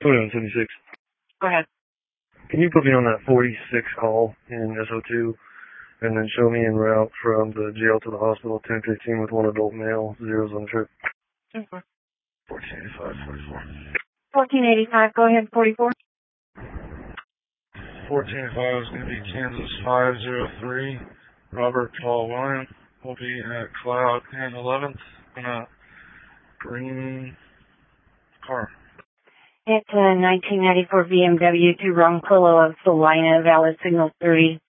2176. Go ahead. Can you put me on that 46 call in SO2 and then show me en route from the jail to the hospital 1015 with one adult male, zeros on the trip? Okay. 1485, 44. 1485, go ahead, 44. 1485 is going to be Kansas 503. Robert Paul William will be at Cloud and 11th in a green car. It's a 1994 BMW to Ronquillo of Salina, valid signal 30.